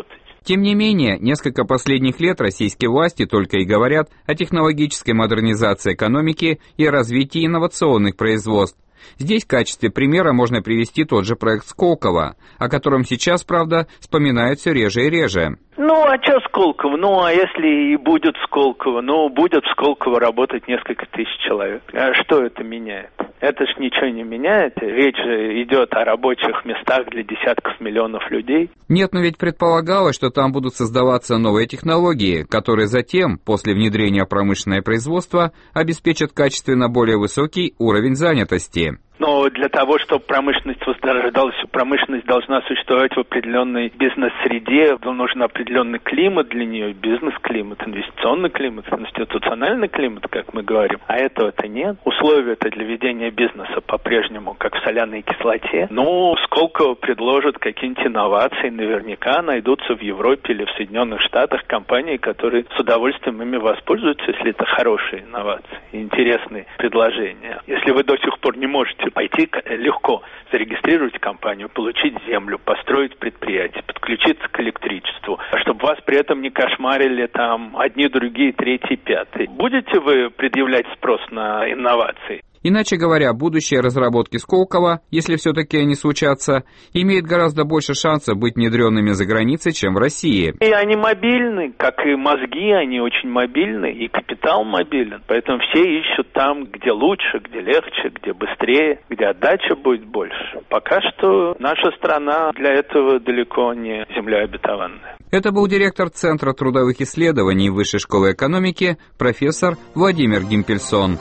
[SPEAKER 16] Тем не менее, несколько последних лет российские власти только и говорят о технологической модернизации экономики и развитии инновационных производств. Здесь в качестве примера можно привести тот же проект Сколково, о котором сейчас, правда, вспоминают все реже и реже.
[SPEAKER 20] Ну, а что Сколково? Ну, а если и будет Сколково? Ну, будет в Сколково работать несколько тысяч человек. А что это меняет? Это ж ничего не меняет. Речь же идет о рабочих местах для десятков миллионов людей.
[SPEAKER 16] Нет, но ведь предполагалось, что там будут создаваться новые технологии, которые затем, после внедрения в промышленное производство, обеспечат качественно более высокий уровень занятости.
[SPEAKER 20] Но для того, чтобы промышленность возрождалась, промышленность должна существовать в определенной бизнес-среде, нужен определенный климат для нее, бизнес-климат, инвестиционный климат, институциональный климат, как мы говорим. А этого-то нет. Условия-то для ведения бизнеса по-прежнему, как в соляной кислоте. Ну, Сколково предложат какие-нибудь инновации, наверняка найдутся в Европе или в Соединенных Штатах компании, которые с удовольствием ими воспользуются, если это хорошие инновации, интересные предложения. Если вы до сих пор не можете пойти легко, зарегистрировать компанию, получить землю, построить предприятие, подключиться к электричеству, чтобы вас при этом не кошмарили там одни, другие, третьи, пятые. Будете вы предъявлять спрос на инновации?
[SPEAKER 16] Иначе говоря, будущие разработки Сколково, если все-таки они случатся, имеют гораздо больше шансов быть внедренными за границей, чем в России.
[SPEAKER 20] И они мобильны, как и мозги, они очень мобильны, и капитал мобилен. Поэтому все ищут там, где лучше, где легче, где быстрее, где отдача будет больше. Пока что наша страна для этого далеко не земля обетованная.
[SPEAKER 16] Это был директор Центра трудовых исследований Высшей школы экономики, профессор Владимир Гимпельсон.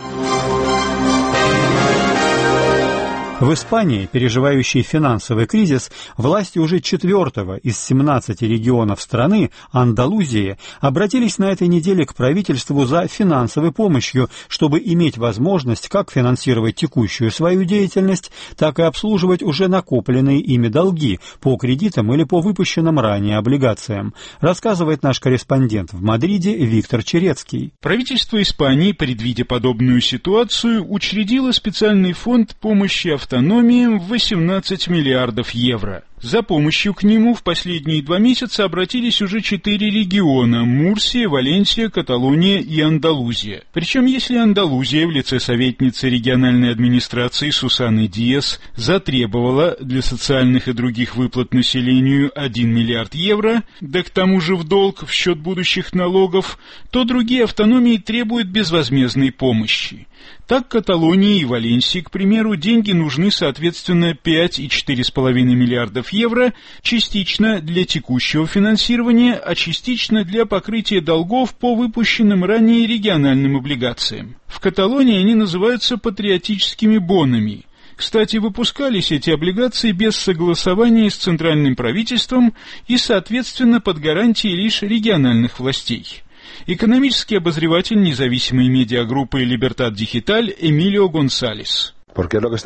[SPEAKER 13] В Испании, переживающей финансовый кризис, власти уже четвертого из семнадцати регионов страны, Андалузии, обратились на этой неделе к правительству за финансовой помощью, чтобы иметь возможность как финансировать текущую свою деятельность, так и обслуживать уже накопленные ими долги по кредитам или по выпущенным ранее облигациям, рассказывает наш корреспондент в Мадриде Виктор Черецкий.
[SPEAKER 21] Правительство Испании, предвидя подобную ситуацию, учредило специальный фонд помощи автономиям в восемнадцать миллиардов евро. За помощью к нему в последние два месяца обратились уже четыре региона – Мурсия, Валенсия, Каталония и Андалузия. Причем если Андалузия в лице советницы региональной администрации Сусаны Диас затребовала для социальных и других выплат населению один миллиард евро, да к тому же в долг в счет будущих налогов, то другие автономии требуют безвозмездной помощи. Так Каталонии и Валенсии, к примеру, деньги нужны соответственно пять и четыре с половиной миллиардов евро, частично для текущего финансирования, а частично для покрытия долгов по выпущенным ранее региональным облигациям. В Каталонии они называются патриотическими бонами. Кстати, выпускались эти облигации без согласования с центральным правительством и, соответственно, под гарантией лишь региональных властей. Экономический обозреватель независимой медиагруппы «Либертад Дигиталь» Эмилио Гонсалес.
[SPEAKER 22] То,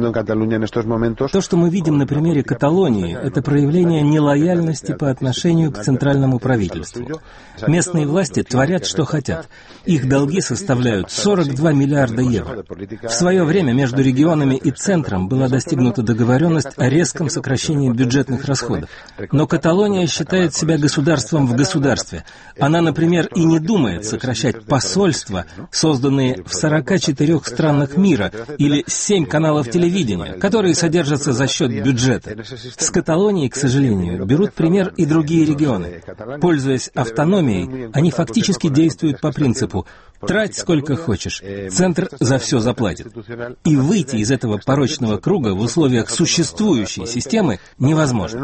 [SPEAKER 22] что мы видим на примере Каталонии, это проявление нелояльности по отношению к центральному правительству. Местные власти творят, что хотят. Их долги составляют сорок два миллиарда евро. В свое время между регионами и центром была достигнута договоренность о резком сокращении бюджетных расходов. Но Каталония считает себя государством в государстве. Она, например, и не думает сокращать посольства, созданные в сорока четырёх странах мира, или семь каналов телевидения, которые содержатся за счет бюджета. С Каталонии, к сожалению, берут пример и другие регионы. Пользуясь автономией, они фактически действуют по принципу «трать сколько хочешь, центр за все заплатит». И выйти из этого порочного круга в условиях существующей системы невозможно.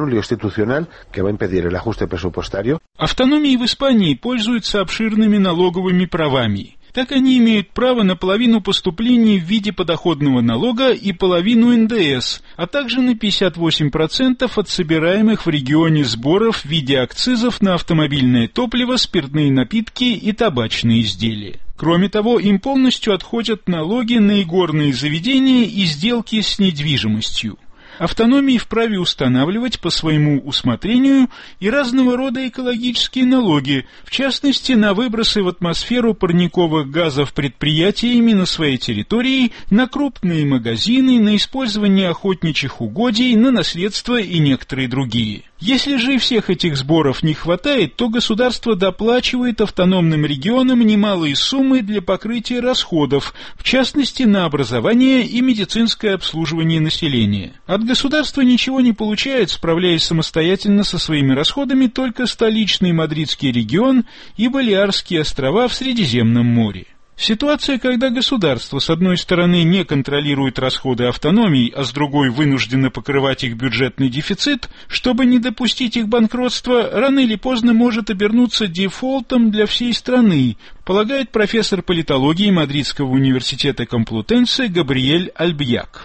[SPEAKER 21] Автономии в Испании пользуются обширными налоговыми правами. Так они имеют право на половину поступлений в виде подоходного налога и половину эн дэ эс, а также на пятьдесят восемь процентов от собираемых в регионе сборов в виде акцизов на автомобильное топливо, спиртные напитки и табачные изделия. Кроме того, им полностью отходят налоги на игорные заведения и сделки с недвижимостью. Автономии вправе устанавливать по своему усмотрению и разного рода экологические налоги, в частности на выбросы в атмосферу парниковых газов предприятиями на своей территории, на крупные магазины, на использование охотничьих угодий, на наследство и некоторые другие. Если же и всех этих сборов не хватает, то государство доплачивает автономным регионам немалые суммы для покрытия расходов, в частности на образование и медицинское обслуживание населения. От государства ничего не получает, справляясь самостоятельно со своими расходами, только столичный мадридский регион и Балиарские острова в Средиземном море. Ситуация, когда государство, с одной стороны, не контролирует расходы автономий, а с другой вынуждено покрывать их бюджетный дефицит, чтобы не допустить их банкротства, рано или поздно может обернуться дефолтом для всей страны, полагает профессор политологии Мадридского университета Комплутенсе Габриэль Альбьяк.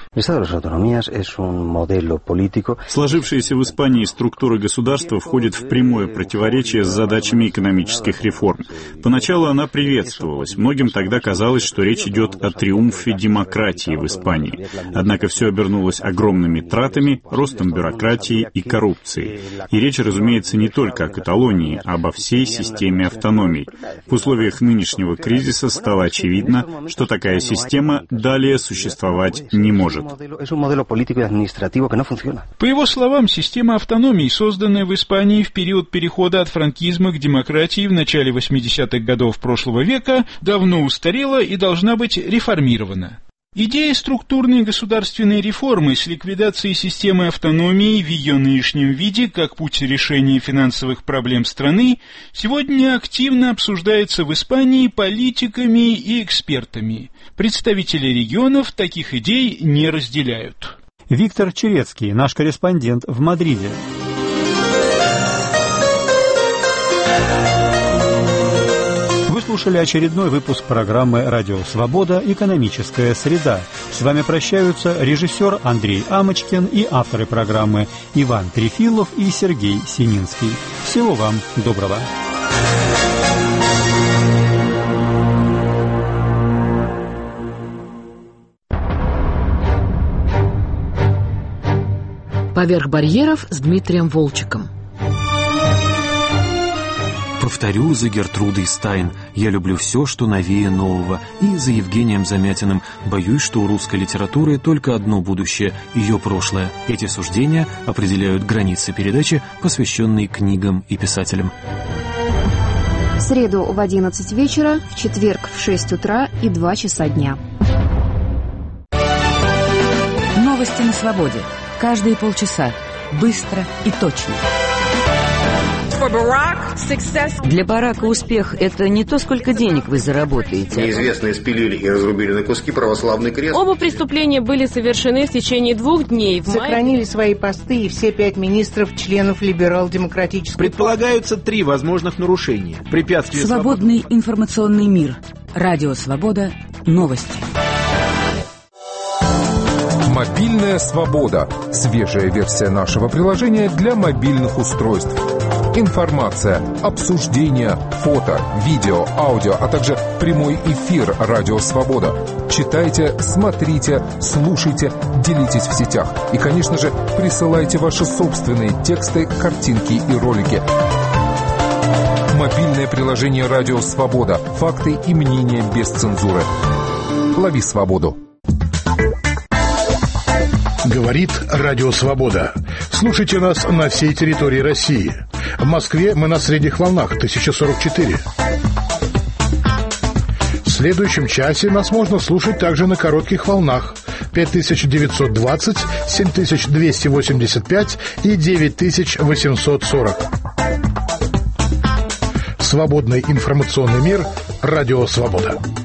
[SPEAKER 3] Сложившаяся в Испании структура государства входит в прямое противоречие с задачами экономических реформ. Поначалу она приветствовалась. Многим тогда казалось, что речь идет о триумфе демократии в Испании. Однако все обернулось огромными тратами, ростом бюрократии и коррупции. И речь, разумеется, не только о Каталонии, а обо всей системе автономий. В условиях нынешнего кризиса стало очевидно, что такая система далее существовать не может.
[SPEAKER 21] По его словам, система автономий, созданная в Испании в период перехода от франкизма к демократии в начале восьмидесятых годов прошлого века, давно устарела и должна быть реформирована. Идея структурной государственной реформы с ликвидацией системы автономии в ее нынешнем виде как путь решения финансовых проблем страны сегодня активно обсуждается в Испании политиками и экспертами. Представители регионов таких идей не разделяют.
[SPEAKER 13] Виктор Черецкий, наш корреспондент в Мадриде. Вы слушали очередной выпуск программы «Радио Свобода. Экономическая среда». С вами прощаются режиссер Андрей Амочкин и авторы программы Иван Трефилов и Сергей Сининский. Всего вам доброго.
[SPEAKER 4] «Поверх барьеров» с Дмитрием Волчиком.
[SPEAKER 23] Повторю за Гертрудой Стайн: я люблю все, что новее нового. И за Евгением Замятиным: боюсь, что у русской литературы только одно будущее — ее прошлое. Эти суждения определяют границы передачи, посвященной книгам и писателям.
[SPEAKER 24] В среду в одиннадцать вечера, в четверг в шесть утра и два часа дня.
[SPEAKER 4] Новости на свободе. Каждые полчаса. Быстро и точно. Для Барака успех — это не то, сколько денег вы заработаете.
[SPEAKER 25] Неизвестные спилили и разрубили на куски православный крест.
[SPEAKER 26] Оба преступления были совершены в течение двух дней. В
[SPEAKER 27] Сохранили мае... свои посты и все пять министров, членов либерал-демократического...
[SPEAKER 28] Предполагаются три возможных нарушения. Препятствия...
[SPEAKER 4] Свободный свобод... информационный мир. Радио Свобода. Новости.
[SPEAKER 29] Мобильная свобода. Свежая версия нашего приложения для мобильных устройств. Информация, обсуждения, фото, видео, аудио, а также прямой эфир «Радио Свобода». Читайте, смотрите, слушайте, делитесь в сетях. И, конечно же, присылайте ваши собственные тексты, картинки и ролики. Мобильное приложение «Радио Свобода». Факты и мнения без цензуры. Лови свободу.
[SPEAKER 30] Говорит Радио Свобода. Слушайте нас на всей территории России. В Москве мы на средних волнах тысяча сорок четыре. В следующем часе нас можно слушать также на коротких волнах пять тысяч девятьсот двадцать, семь тысяч двести восемьдесят пять и девять тысяч восемьсот сорок. Свободный информационный мир. Радио Свобода.